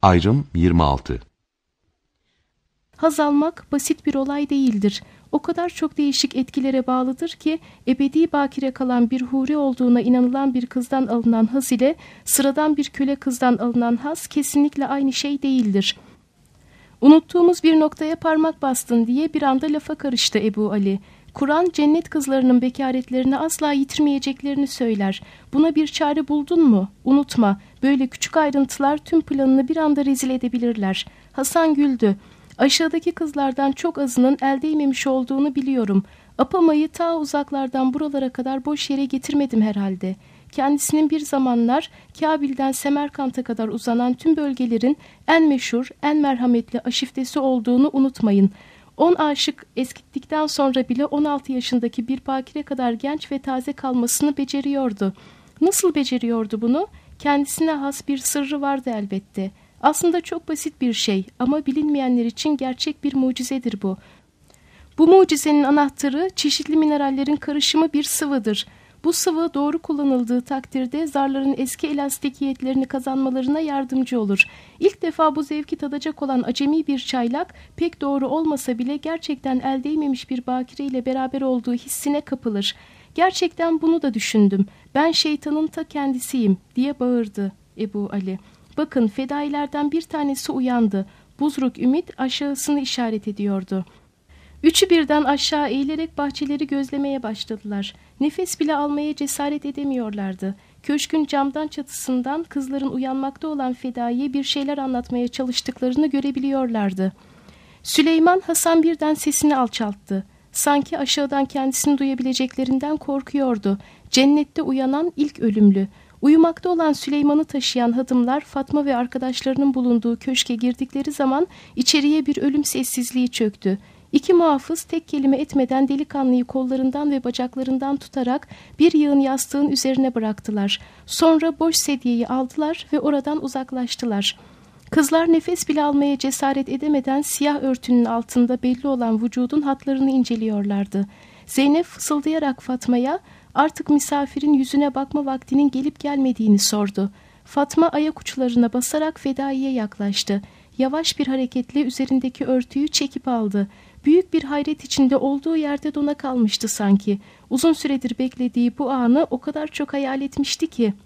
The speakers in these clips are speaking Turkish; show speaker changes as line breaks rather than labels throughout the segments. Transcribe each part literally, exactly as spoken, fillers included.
Ayrım yirmi altı.
Haz almak basit bir olay değildir. O kadar çok değişik etkilere bağlıdır ki ebedi bakire kalan bir huri olduğuna inanılan bir kızdan alınan haz ile sıradan bir köle kızdan alınan haz kesinlikle aynı şey değildir. Unuttuğumuz bir noktaya parmak bastın diye bir anda lafa karıştı Ebu Ali. Kur'an cennet kızlarının bekaretlerini asla yitirmeyeceklerini söyler. Buna bir çare buldun mu? Unutma, böyle küçük ayrıntılar tüm planını bir anda rezil edebilirler. Hasan güldü. Aşağıdaki kızlardan çok azının el değmemiş olduğunu biliyorum. Apamayı ta uzaklardan buralara kadar boş yere getirmedim herhalde. Kendisinin bir zamanlar Kabil'den Semerkant'a kadar uzanan tüm bölgelerin en meşhur, en merhametli aşiftesi olduğunu unutmayın. On aşık eskittikten sonra bile on altı yaşındaki bir bakire kadar genç ve taze kalmasını beceriyordu. Nasıl beceriyordu bunu? Kendisine has bir sırrı vardı elbette. Aslında çok basit bir şey ama bilinmeyenler için gerçek bir mucizedir bu. Bu mucizenin anahtarı çeşitli minerallerin karışımı bir sıvıdır. Bu sıvı doğru kullanıldığı takdirde zarların eski elastikiyetlerini kazanmalarına yardımcı olur. İlk defa bu zevki tadacak olan acemi bir çaylak pek doğru olmasa bile gerçekten el değmemiş bir bakire ile beraber olduğu hissine kapılır. Gerçekten bunu da düşündüm. Ben şeytanın ta kendisiyim diye bağırdı Ebu Ali. Bakın fedailerden bir tanesi uyandı. Buzruk Ümit aşağısını işaret ediyordu. Üçü birden aşağı eğilerek bahçeleri gözlemeye başladılar. Nefes bile almaya cesaret edemiyorlardı. Köşkün camdan çatısından kızların uyanmakta olan fedaiye bir şeyler anlatmaya çalıştıklarını görebiliyorlardı. Süleyman Hasan birden sesini alçalttı. Sanki aşağıdan kendisini duyabileceklerinden korkuyordu. Cennette uyanan ilk ölümlü. Uyumakta olan Süleyman'ı taşıyan hadımlar Fatma ve arkadaşlarının bulunduğu köşke girdikleri zaman içeriye bir ölüm sessizliği çöktü. İki muhafız tek kelime etmeden delikanlıyı kollarından ve bacaklarından tutarak bir yığın yastığın üzerine bıraktılar. Sonra boş sedyeyi aldılar ve oradan uzaklaştılar. Kızlar nefes bile almaya cesaret edemeden siyah örtünün altında belli olan vücudun hatlarını inceliyorlardı. Zeynep fısıldayarak Fatma'ya artık misafirin yüzüne bakma vaktinin gelip gelmediğini sordu. Fatma ayak uçlarına basarak fedaiye yaklaştı. Yavaş bir hareketle üzerindeki örtüyü çekip aldı. Büyük bir hayret içinde olduğu yerde dona kalmıştı sanki. Uzun süredir beklediği bu anı o kadar çok hayal etmişti ki.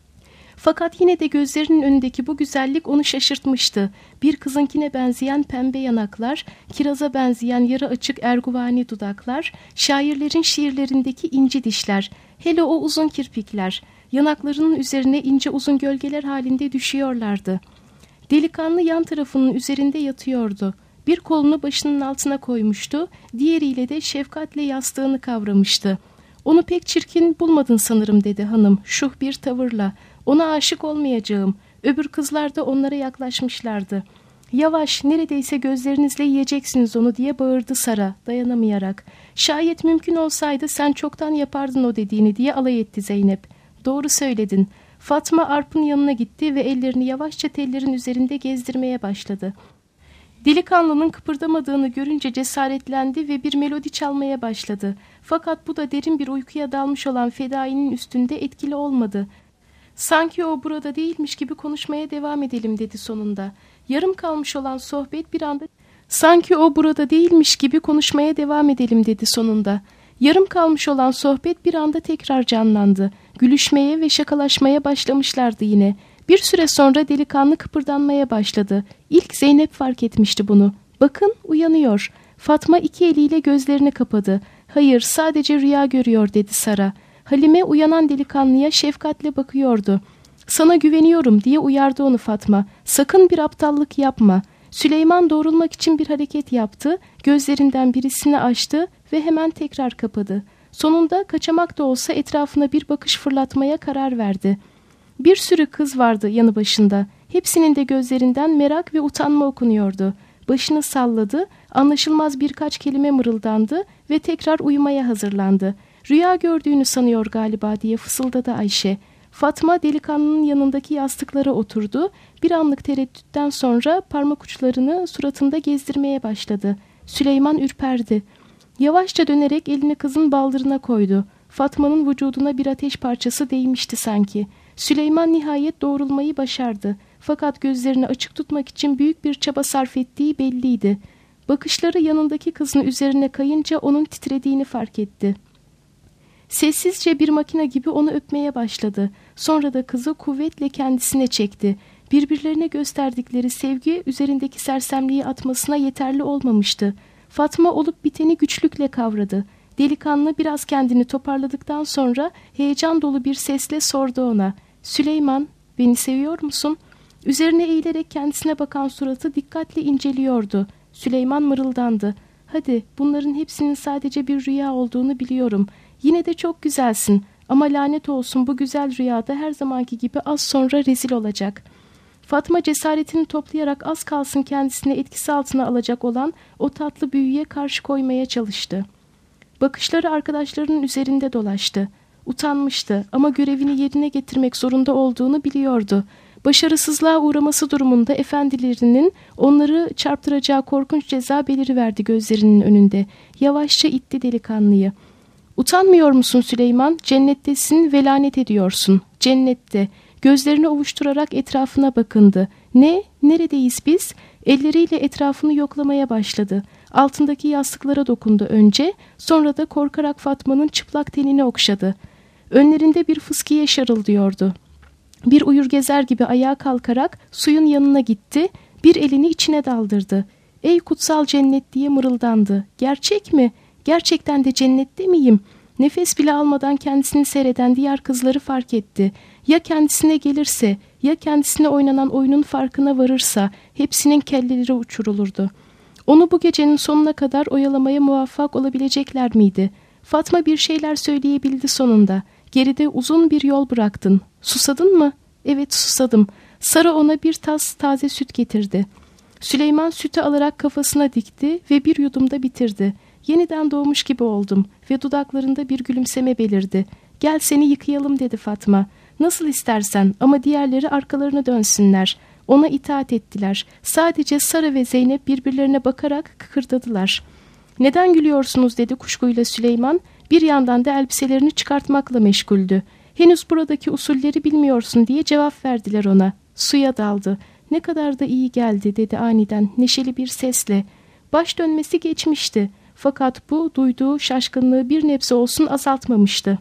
Fakat yine de gözlerinin önündeki bu güzellik onu şaşırtmıştı. Bir kızınkine benzeyen pembe yanaklar, kiraza benzeyen yarı açık erguvani dudaklar, şairlerin şiirlerindeki inci dişler, hele o uzun kirpikler, yanaklarının üzerine ince uzun gölgeler halinde düşüyorlardı. Delikanlı yan tarafının üzerinde yatıyordu. Bir kolunu başının altına koymuştu, diğeriyle de şefkatle yastığını kavramıştı. Onu pek çirkin bulmadın sanırım dedi hanım şuh bir tavırla. Ona aşık olmayacağım. Öbür kızlar da onlara yaklaşmışlardı. Yavaş, neredeyse gözlerinizle yiyeceksiniz onu diye bağırdı Sara dayanamayarak. Şayet mümkün olsaydı sen çoktan yapardın o dediğini diye alay etti Zeynep. Doğru söyledin. Fatma Arp'ın yanına gitti ve ellerini yavaşça tellerin üzerinde gezdirmeye başladı. Delikanlının kıpırdamadığını görünce cesaretlendi ve bir melodi çalmaya başladı. Fakat bu da derin bir uykuya dalmış olan fedainin üstünde etkili olmadı. Sanki o burada değilmiş gibi konuşmaya devam edelim dedi sonunda. Yarım kalmış olan sohbet bir anda sanki o burada değilmiş gibi konuşmaya devam edelim dedi sonunda. Yarım kalmış olan sohbet bir anda tekrar canlandı. Gülüşmeye ve şakalaşmaya başlamışlardı yine. Bir süre sonra delikanlı kıpırdanmaya başladı. İlk Zeynep fark etmişti bunu. Bakın uyanıyor. Fatma iki eliyle gözlerini kapadı. Hayır sadece rüya görüyor dedi Sara. Halime uyanan delikanlıya şefkatle bakıyordu. Sana güveniyorum diye uyardı onu Fatma. Sakın bir aptallık yapma. Süleyman doğrulmak için bir hareket yaptı. Gözlerinden birisini açtı ve hemen tekrar kapadı. Sonunda kaçamak da olsa etrafına bir bakış fırlatmaya karar verdi. Bir sürü kız vardı yanı başında. Hepsinin de gözlerinden merak ve utanma okunuyordu. Başını salladı, anlaşılmaz birkaç kelime mırıldandı ve tekrar uyumaya hazırlandı. Rüya gördüğünü sanıyor galiba diye fısıldadı Ayşe. Fatma delikanlının yanındaki yastıklara oturdu. Bir anlık tereddütten sonra parmak uçlarını suratında gezdirmeye başladı. Süleyman ürperdi. Yavaşça dönerek elini kızın baldırına koydu. Fatma'nın vücuduna bir ateş parçası değmişti sanki. Süleyman nihayet doğrulmayı başardı. Fakat gözlerini açık tutmak için büyük bir çaba sarf ettiği belliydi. Bakışları yanındaki kızın üzerine kayınca onun titrediğini fark etti. Sessizce bir makine gibi onu öpmeye başladı. Sonra da kızı kuvvetle kendisine çekti. Birbirlerine gösterdikleri sevgi üzerindeki sersemliği atmasına yeterli olmamıştı. Fatma olup biteni güçlükle kavradı. Delikanlı biraz kendini toparladıktan sonra heyecan dolu bir sesle sordu ona. "Süleyman, beni seviyor musun?" Üzerine eğilerek kendisine bakan suratı dikkatle inceliyordu. Süleyman mırıldandı. "Hadi, bunların hepsinin sadece bir rüya olduğunu biliyorum. Yine de çok güzelsin ama lanet olsun bu güzel rüyada her zamanki gibi az sonra rezil olacak." Fatma cesaretini toplayarak az kalsın kendisini etkisi altına alacak olan o tatlı büyüye karşı koymaya çalıştı. Bakışları arkadaşlarının üzerinde dolaştı. Utanmıştı ama görevini yerine getirmek zorunda olduğunu biliyordu. Başarısızlığa uğraması durumunda efendilerinin onları çarptıracağı korkunç ceza beliriverdi gözlerinin önünde. Yavaşça itti delikanlıyı. "Utanmıyor musun Süleyman? Cennettesin ve lanet ediyorsun. Cennette." Gözlerini ovuşturarak etrafına bakındı. "Ne? Neredeyiz biz?" Elleriyle etrafını yoklamaya başladı. Altındaki yastıklara dokundu önce, sonra da korkarak Fatma'nın çıplak tenini okşadı. Önlerinde bir fıskiye şarıldıyordu. Bir uyur gezer gibi ayağa kalkarak suyun yanına gitti, bir elini içine daldırdı. "Ey kutsal cennet!" diye mırıldandı. "Gerçek mi? Gerçekten de cennette miyim?" Nefes bile almadan kendisini seyreden diğer kızları fark etti. Ya kendisine gelirse, ya kendisine oynanan oyunun farkına varırsa hepsinin kelleleri uçurulurdu. Onu bu gecenin sonuna kadar oyalamaya muvaffak olabilecekler miydi? Fatma bir şeyler söyleyebildi sonunda. "Geride uzun bir yol bıraktın. Susadın mı?" "Evet, susadım." Sara ona bir tas taze süt getirdi. Süleyman sütü alarak kafasına dikti ve bir yudumda bitirdi. "Yeniden doğmuş gibi oldum" ve dudaklarında bir gülümseme belirdi. "Gel seni yıkayalım" dedi Fatma. "Nasıl istersen ama diğerleri arkalarına dönsünler." Ona itaat ettiler. Sadece Sara ve Zeynep birbirlerine bakarak kıkırdadılar. "Neden gülüyorsunuz?" dedi kuşkuyla Süleyman. Bir yandan da elbiselerini çıkartmakla meşguldü. "Henüz buradaki usulleri bilmiyorsun" diye cevap verdiler ona. Suya daldı. "Ne kadar da iyi geldi" dedi aniden neşeli bir sesle. Baş dönmesi geçmişti. Fakat bu duyduğu şaşkınlığı bir nebze olsun azaltmamıştı.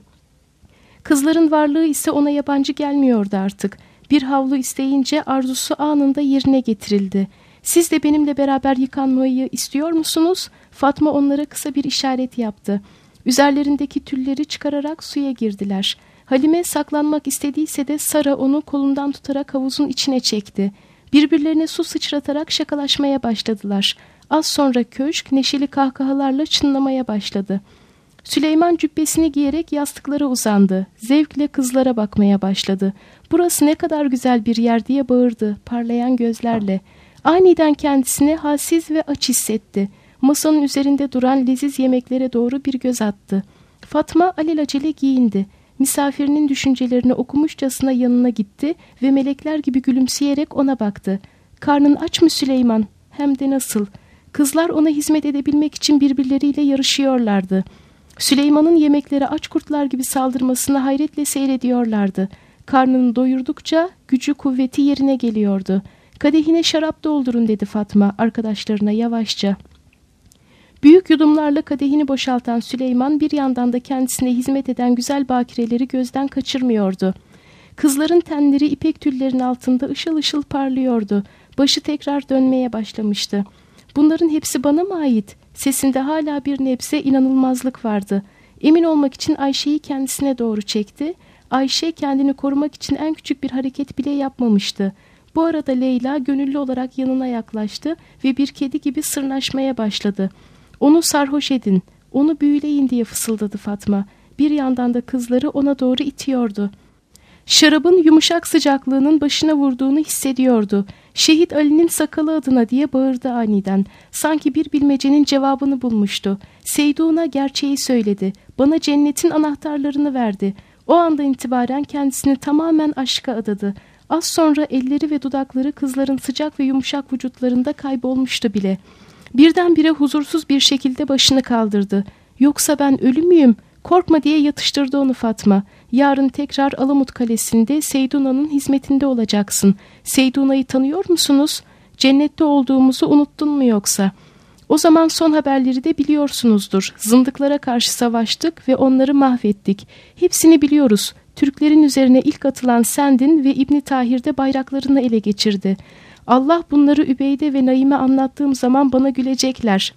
Kızların varlığı ise ona yabancı gelmiyordu artık. Bir havlu isteyince arzusu anında yerine getirildi. "Siz de benimle beraber yıkanmayı istiyor musunuz?" Fatma onlara kısa bir işaret yaptı. Üzerlerindeki tülleri çıkararak suya girdiler. Halime saklanmak istediyse de Sara onu kolundan tutarak havuzun içine çekti. Birbirlerine su sıçratarak şakalaşmaya başladılar. Az sonra köşk neşeli kahkahalarla çınlamaya başladı. Süleyman cübbesini giyerek yastıklara uzandı. Zevkle kızlara bakmaya başladı. "Burası ne kadar güzel bir yer" diye bağırdı parlayan gözlerle. Aniden kendisini halsiz ve aç hissetti. Masanın üzerinde duran leziz yemeklere doğru bir göz attı. Fatma alelacele giyindi. Misafirinin düşüncelerini okumuşçasına yanına gitti ve melekler gibi gülümseyerek ona baktı. "Karnın aç mı Süleyman?" "Hem de nasıl." Kızlar ona hizmet edebilmek için birbirleriyle yarışıyorlardı. Süleyman'ın yemeklere aç kurtlar gibi saldırmasını hayretle seyrediyorlardı. Karnını doyurdukça gücü kuvveti yerine geliyordu. "Kadehine şarap doldurun" dedi Fatma arkadaşlarına yavaşça. Büyük yudumlarla kadehini boşaltan Süleyman bir yandan da kendisine hizmet eden güzel bakireleri gözden kaçırmıyordu. Kızların tenleri ipek tüllerin altında ışıl ışıl parlıyordu. Başı tekrar dönmeye başlamıştı. "Bunların hepsi bana mı ait?" Sesinde hala bir nebze inanılmazlık vardı. Emin olmak için Ayşe'yi kendisine doğru çekti. Ayşe kendini korumak için en küçük bir hareket bile yapmamıştı. Bu arada Leyla gönüllü olarak yanına yaklaştı ve bir kedi gibi sırnaşmaya başladı. "Onu sarhoş edin, onu büyüleyin" diye fısıldadı Fatma. Bir yandan da kızları ona doğru itiyordu. Şarabın yumuşak sıcaklığının başına vurduğunu hissediyordu. "Şehit Ali'nin sakalı adına" diye bağırdı aniden. Sanki bir bilmecenin cevabını bulmuştu. Seydun'a gerçeği söyledi. "Bana cennetin anahtarlarını verdi." O andan itibaren kendisini tamamen aşka adadı. Az sonra elleri ve dudakları kızların sıcak ve yumuşak vücutlarında kaybolmuştu bile. Birdenbire huzursuz bir şekilde başını kaldırdı. "Yoksa ben ölü müyüm?" "Korkma" diye yatıştırdı onu Fatma. Yarın tekrar Alamut Kalesi'nde Seyduna'nın hizmetinde olacaksın. Seyduna'yı tanıyor musunuz? Cennette olduğumuzu unuttun mu yoksa? O zaman son haberleri de biliyorsunuzdur. Zındıklara karşı savaştık ve onları mahvettik. Hepsini biliyoruz. Türklerin üzerine ilk atılan sendin ve İbni Tahir de bayraklarını ele geçirdi. Allah bunları Übeyde ve Naim'e anlattığım zaman bana gülecekler.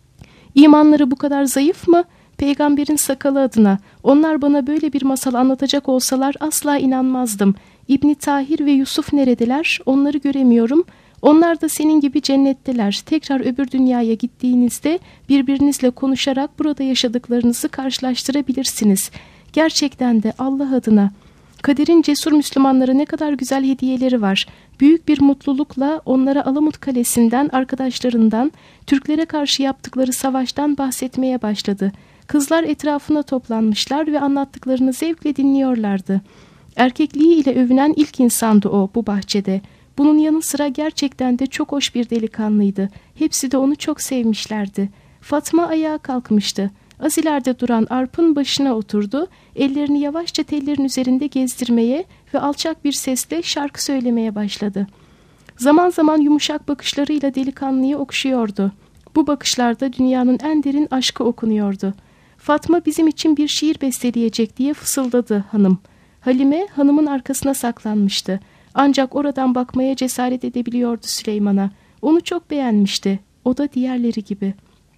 İmanları bu kadar zayıf mı? Peygamberin sakalı adına. Onlar bana böyle bir masal anlatacak olsalar asla inanmazdım. İbni Tahir ve Yusuf neredeler? Onları göremiyorum. Onlar da senin gibi cennetteler. Tekrar öbür dünyaya gittiğinizde birbirinizle konuşarak burada yaşadıklarınızı karşılaştırabilirsiniz. Gerçekten de Allah adına. Kaderin cesur Müslümanlara ne kadar güzel hediyeleri var. Büyük bir mutlulukla onlara Alamut Kalesi'nden, arkadaşlarından, Türklere karşı yaptıkları savaştan bahsetmeye başladı. Kızlar etrafına toplanmışlar ve anlattıklarını zevkle dinliyorlardı. Erkekliği ile övünen ilk insandı o bu bahçede. Bunun yanı sıra gerçekten de çok hoş bir delikanlıydı. Hepsi de onu çok sevmişlerdi. Fatma ayağa kalkmıştı. Az ileride duran arpın başına oturdu, ellerini yavaşça tellerin üzerinde gezdirmeye ve alçak bir sesle şarkı söylemeye başladı. Zaman zaman yumuşak bakışlarıyla delikanlıyı okşuyordu. Bu bakışlarda dünyanın en derin aşkı okunuyordu. Fatma bizim için bir şiir besteleyecek diye fısıldadı hanım. Halime hanımın arkasına saklanmıştı. Ancak oradan bakmaya cesaret edebiliyordu Süleyman'a. Onu çok beğenmişti. O da diğerleri gibi.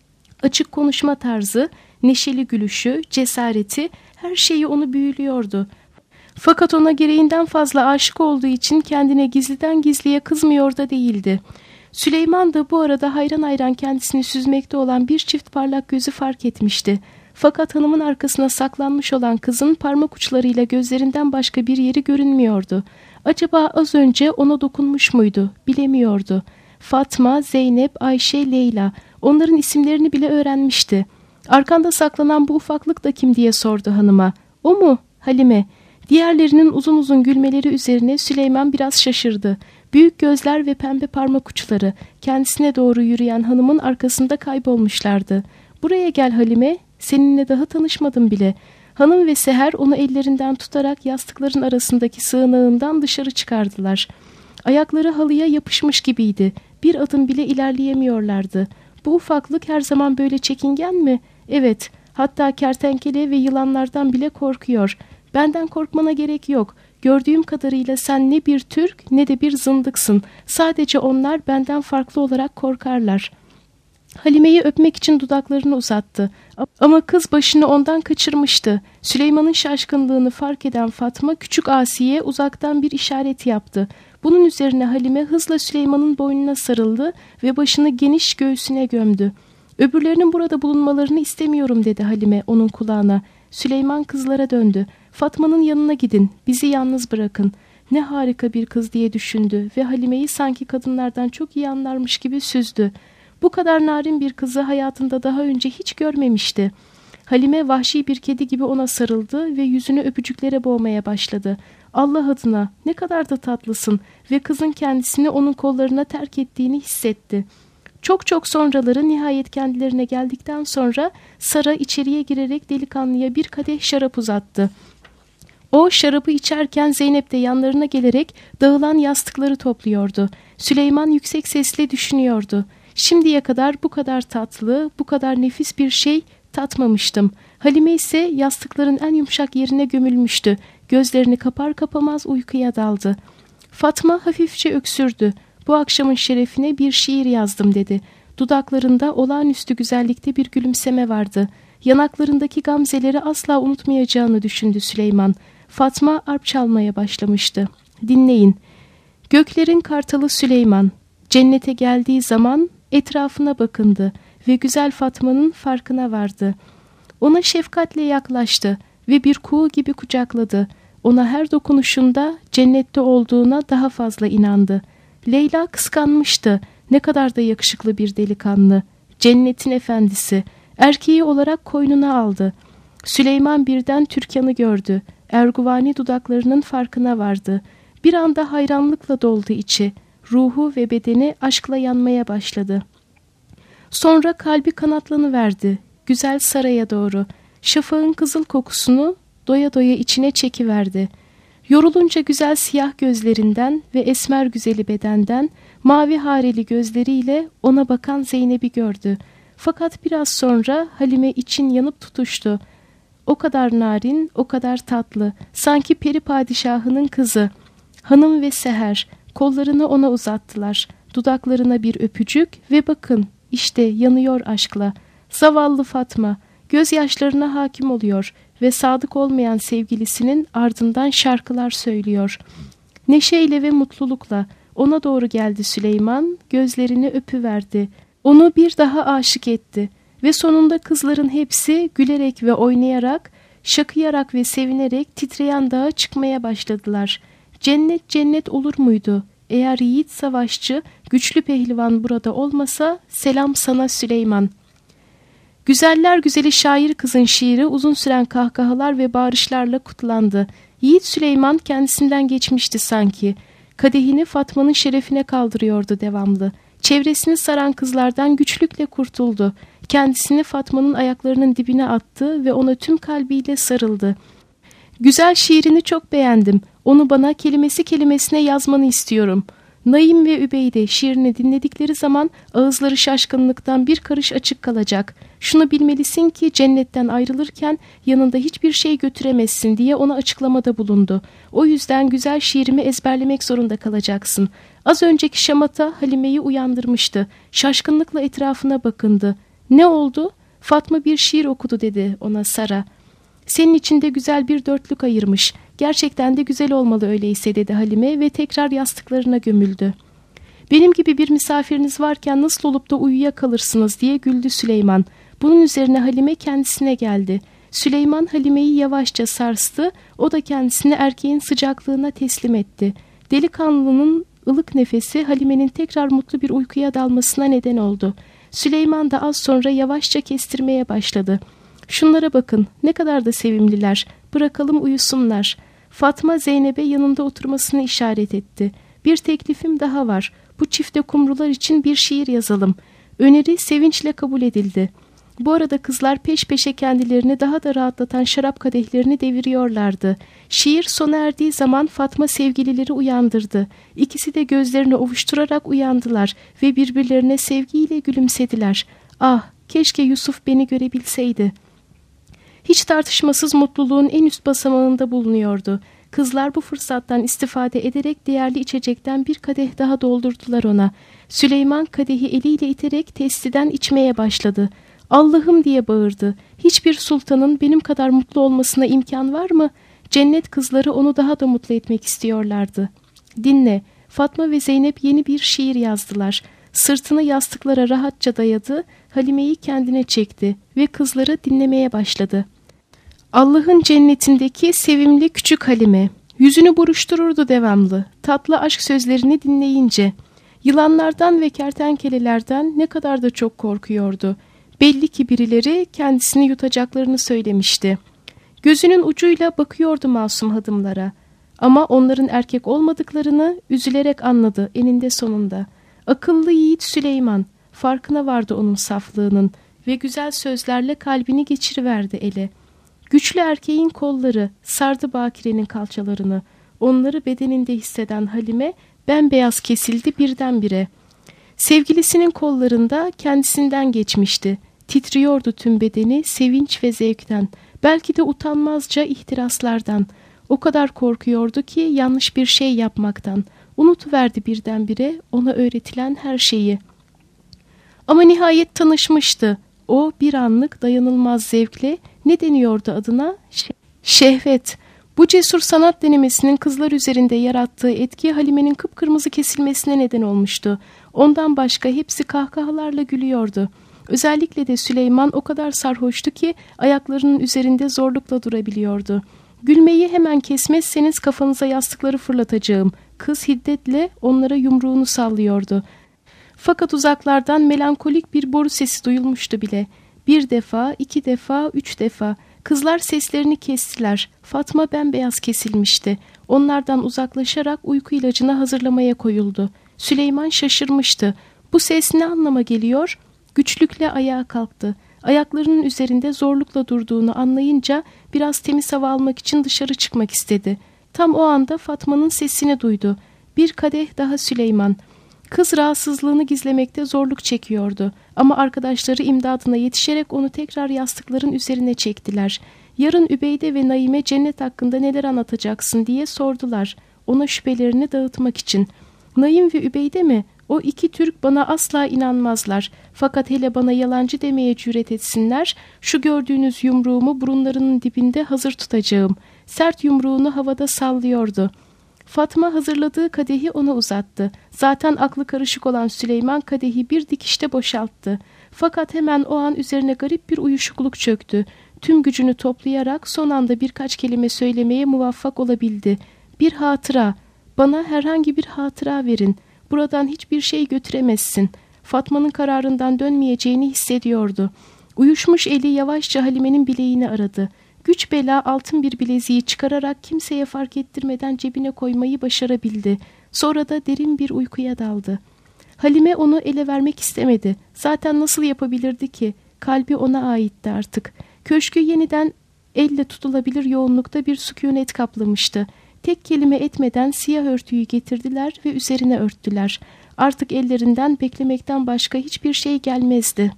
Açık konuşma tarzı, neşeli gülüşü, cesareti, her şeyi onu büyülüyordu. Fakat ona gereğinden fazla aşık olduğu için kendine gizliden gizliye kızmıyor da değildi. Süleyman da bu arada hayran hayran kendisini süzmekte olan bir çift parlak gözü fark etmişti. Fakat hanımın arkasına saklanmış olan kızın parmak uçlarıyla gözlerinden başka bir yeri görünmüyordu. Acaba az önce ona dokunmuş muydu? Bilemiyordu. Fatma, Zeynep, Ayşe, Leyla, onların isimlerini bile öğrenmişti. Arkanda saklanan bu ufaklık da kim diye sordu hanıma. O mu? Halime. Diğerlerinin uzun uzun gülmeleri üzerine Süleyman biraz şaşırdı. Büyük gözler ve pembe parmak uçları kendisine doğru yürüyen hanımın arkasında kaybolmuşlardı. Buraya gel Halime, seninle daha tanışmadım bile. Hanım ve Seher onu ellerinden tutarak yastıkların arasındaki sığınağından dışarı çıkardılar. Ayakları halıya yapışmış gibiydi. Bir adım bile ilerleyemiyorlardı. Bu ufaklık her zaman böyle çekingen mi? Evet, hatta kertenkele ve yılanlardan bile korkuyor. Benden korkmana gerek yok. Gördüğüm kadarıyla sen ne bir Türk ne de bir zındıksın. Sadece onlar benden farklı olarak korkarlar. Halime'yi öpmek için dudaklarını uzattı. Ama kız başını ondan kaçırmıştı. Süleyman'ın şaşkınlığını fark eden Fatma küçük Asiye uzaktan bir işaret yaptı. Bunun üzerine Halime hızla Süleyman'ın boynuna sarıldı ve başını geniş göğsüne gömdü. Öbürlerinin burada bulunmalarını istemiyorum dedi Halime onun kulağına. Süleyman kızlara döndü. Fatma'nın yanına gidin, bizi yalnız bırakın. Ne harika bir kız diye düşündü ve Halime'yi sanki kadınlardan çok iyi anlarmış gibi süzdü. Bu kadar narin bir kızı hayatında daha önce hiç görmemişti. Halime vahşi bir kedi gibi ona sarıldı ve yüzünü öpücüklere boğmaya başladı. Allah adına ne kadar da tatlısın ve kızın kendisini onun kollarına terk ettiğini hissetti. Çok çok sonraları nihayet kendilerine geldikten sonra Sara içeriye girerek delikanlıya bir kadeh şarap uzattı. O şarabı içerken Zeynep de yanlarına gelerek dağılan yastıkları topluyordu. Süleyman yüksek sesle düşünüyordu. Şimdiye kadar bu kadar tatlı, bu kadar nefis bir şey tatmamıştım. Halime ise yastıkların en yumuşak yerine gömülmüştü. Gözlerini kapar kapamaz uykuya daldı. Fatma hafifçe öksürdü. Bu akşamın şerefine bir şiir yazdım dedi. Dudaklarında olağanüstü güzellikte bir gülümseme vardı. Yanaklarındaki gamzeleri asla unutmayacağını düşündü Süleyman. Fatma arp çalmaya başlamıştı. Dinleyin. Göklerin kartalı Süleyman cennete geldiği zaman etrafına bakındı ve güzel Fatma'nın farkına vardı. Ona şefkatle yaklaştı ve bir kuğu gibi kucakladı. Ona her dokunuşunda cennette olduğuna daha fazla inandı. Leyla kıskanmıştı. Ne kadar da yakışıklı bir delikanlı. Cennetin efendisi. Erkeği olarak koynuna aldı. Süleyman birden Türkan'ı gördü. Erguvani dudaklarının farkına vardı. Bir anda hayranlıkla doldu içi. Ruhu ve bedeni aşkla yanmaya başladı. Sonra kalbi kanatlanıverdi. Güzel saraya doğru. Şafağın kızıl kokusunu doya doya içine çekiverdi. Yorulunca güzel siyah gözlerinden ve esmer güzeli bedenden, mavi hareli gözleriyle ona bakan Zeynep'i gördü. Fakat biraz sonra Halime için yanıp tutuştu. O kadar narin, o kadar tatlı, sanki peri padişahının kızı. Hanım ve Seher kollarını ona uzattılar. Dudaklarına bir öpücük ve bakın işte yanıyor aşkla. Zavallı Fatma gözyaşlarına hakim oluyor ve sadık olmayan sevgilisinin ardından şarkılar söylüyor. Neşeyle ve mutlulukla ona doğru geldi Süleyman, gözlerini öpüverdi. Onu bir daha aşık etti ve sonunda kızların hepsi gülerek ve oynayarak, şakıyarak ve sevinerek titreyen dağa çıkmaya başladılar. Cennet cennet olur muydu? Eğer yiğit savaşçı, güçlü pehlivan burada olmasa, selam sana Süleyman. Güzeller güzeli şair kızın şiiri uzun süren kahkahalar ve bağırışlarla kutlandı. Yiğit Süleyman kendisinden geçmişti sanki. Kadehini Fatma'nın şerefine kaldırıyordu devamlı. Çevresini saran kızlardan güçlükle kurtuldu. Kendisini Fatma'nın ayaklarının dibine attı ve ona tüm kalbiyle sarıldı. Güzel şiirini çok beğendim. Onu bana kelimesi kelimesine yazmanı istiyorum. Naim ve Übeyde şiirini dinledikleri zaman ağızları şaşkınlıktan bir karış açık kalacak. Şunu bilmelisin ki cennetten ayrılırken yanında hiçbir şey götüremezsin diye ona açıklamada bulundu. O yüzden güzel şiirimi ezberlemek zorunda kalacaksın. Az önceki şamata Halime'yi uyandırmıştı. Şaşkınlıkla etrafına bakındı. Ne oldu? Fatma bir şiir okudu dedi ona Sara. Senin için de güzel bir dörtlük ayırmış. Gerçekten de güzel olmalı öyleyse dedi Halime ve tekrar yastıklarına gömüldü. Benim gibi bir misafiriniz varken nasıl olup da uyuyakalırsınız diye güldü Süleyman. Bunun üzerine Halime kendisine geldi. Süleyman Halime'yi yavaşça sarstı, o da kendisini erkeğin sıcaklığına teslim etti. Delikanlının ılık nefesi Halime'nin tekrar mutlu bir uykuya dalmasına neden oldu. Süleyman da az sonra yavaşça kestirmeye başladı. Şunlara bakın, ne kadar da sevimliler. Bırakalım uyusunlar. Fatma Zeynep'e yanında oturmasını işaret etti. Bir teklifim daha var. Bu çifte kumrular için bir şiir yazalım. Öneri sevinçle kabul edildi. Bu arada kızlar peş peşe kendilerini daha da rahatlatan şarap kadehlerini deviriyorlardı. Şiir sona erdiği zaman Fatma sevgilileri uyandırdı. İkisi de gözlerini ovuşturarak uyandılar ve birbirlerine sevgiyle gülümsediler. Ah, keşke Yusuf beni görebilseydi. Hiç tartışmasız mutluluğun en üst basamağında bulunuyordu. Kızlar bu fırsattan istifade ederek değerli içecekten bir kadeh daha doldurdular ona. Süleyman kadehi eliyle iterek testiden içmeye başladı. Allah'ım diye bağırdı. Hiçbir sultanın benim kadar mutlu olmasına imkan var mı? Cennet kızları onu daha da mutlu etmek istiyorlardı. Dinle, Fatma ve Zeynep yeni bir şiir yazdılar. Sırtını yastıklara rahatça dayadı, Halime'yi kendine çekti ve kızları dinlemeye başladı. Allah'ın cennetindeki sevimli küçük Halime, yüzünü buruştururdu devamlı, tatlı aşk sözlerini dinleyince. Yılanlardan ve kertenkelelerden ne kadar da çok korkuyordu. Belli ki birileri kendisini yutacaklarını söylemişti. Gözünün ucuyla bakıyordu masum hadımlara. Ama onların erkek olmadıklarını üzülerek anladı eninde sonunda. Akıllı yiğit Süleyman, farkına vardı onun saflığının ve güzel sözlerle kalbini geçiriverdi ele. Güçlü erkeğin kolları sardı Bakire'nin kalçalarını. Onları bedeninde hisseden Halime bembeyaz kesildi birdenbire. Sevgilisinin kollarında kendisinden geçmişti. Titriyordu tüm bedeni sevinç ve zevkten. Belki de utanmazca ihtiraslardan. O kadar korkuyordu ki yanlış bir şey yapmaktan. Unutuverdi birdenbire ona öğretilen her şeyi. Ama nihayet tanışmıştı. O bir anlık dayanılmaz zevkle ne deniyordu adına? Şehvet. Bu cesur sanat denemesinin kızlar üzerinde yarattığı etki Halime'nin kıpkırmızı kesilmesine neden olmuştu. Ondan başka hepsi kahkahalarla gülüyordu. Özellikle de Süleyman o kadar sarhoştu ki ayaklarının üzerinde zorlukla durabiliyordu. Gülmeyi hemen kesmezseniz kafanıza yastıkları fırlatacağım. Kız hiddetle onlara yumruğunu sallıyordu. Fakat uzaklardan melankolik bir boru sesi duyulmuştu bile. Bir defa, iki defa, üç defa. Kızlar seslerini kestiler. Fatma bembeyaz kesilmişti. Onlardan uzaklaşarak uyku ilacını hazırlamaya koyuldu. Süleyman şaşırmıştı. Bu ses ne anlama geliyor? Güçlükle ayağa kalktı. Ayaklarının üzerinde zorlukla durduğunu anlayınca biraz temiz hava almak için dışarı çıkmak istedi. Tam o anda Fatma'nın sesini duydu. Bir kadeh daha Süleyman. Kız rahatsızlığını gizlemekte zorluk çekiyordu. Ama arkadaşları imdadına yetişerek onu tekrar yastıkların üzerine çektiler. Yarın Übeyde ve Naime cennet hakkında neler anlatacaksın diye sordular. Ona şüphelerini dağıtmak için. Naim ve Übeyde mi? O iki Türk bana asla inanmazlar. Fakat hele bana yalancı demeye cüret etsinler. Şu gördüğünüz yumruğumu burunlarının dibinde hazır tutacağım. Sert yumruğunu havada sallıyordu. Fatma hazırladığı kadehi ona uzattı. Zaten aklı karışık olan Süleyman kadehi bir dikişte boşalttı. Fakat hemen o an üzerine garip bir uyuşukluk çöktü. Tüm gücünü toplayarak son anda birkaç kelime söylemeye muvaffak olabildi. Bir hatıra, bana herhangi bir hatıra verin. Buradan hiçbir şey götüremezsin. Fatma'nın kararından dönmeyeceğini hissediyordu. Uyuşmuş eli yavaşça Halime'nin bileğini aradı. Güç bela altın bir bileziği çıkararak kimseye fark ettirmeden cebine koymayı başarabildi. Sonra da derin bir uykuya daldı. Halime onu ele vermek istemedi. Zaten nasıl yapabilirdi ki? Kalbi ona aitti artık. Köşkü yeniden elle tutulabilir yoğunlukta bir sükunet kaplamıştı. Tek kelime etmeden siyah örtüyü getirdiler ve üzerine örttüler. Artık ellerinden beklemekten başka hiçbir şey gelmezdi.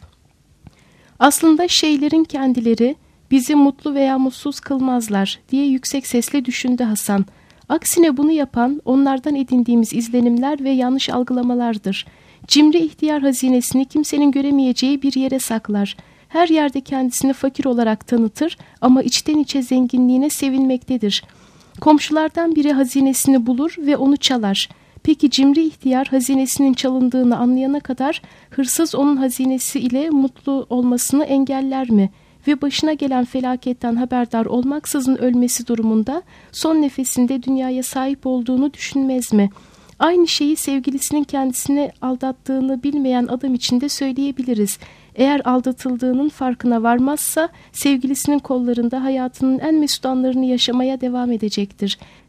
Aslında şeylerin kendileri bizi mutlu veya mutsuz kılmazlar diye yüksek sesle düşündü Hasan. Aksine bunu yapan onlardan edindiğimiz izlenimler ve yanlış algılamalardır. Cimri ihtiyar hazinesini kimsenin göremeyeceği bir yere saklar. Her yerde kendisini fakir olarak tanıtır ama içten içe zenginliğine sevinmektedir. Komşulardan biri hazinesini bulur ve onu çalar. Peki cimri ihtiyar hazinesinin çalındığını anlayana kadar hırsız onun hazinesi ile mutlu olmasını engeller mi? Ve başına gelen felaketten haberdar olmaksızın ölmesi durumunda son nefesinde dünyaya sahip olduğunu düşünmez mi? Aynı şeyi sevgilisinin kendisini aldattığını bilmeyen adam için de söyleyebiliriz. Eğer aldatıldığının farkına varmazsa sevgilisinin kollarında hayatının en mesut anlarını yaşamaya devam edecektir.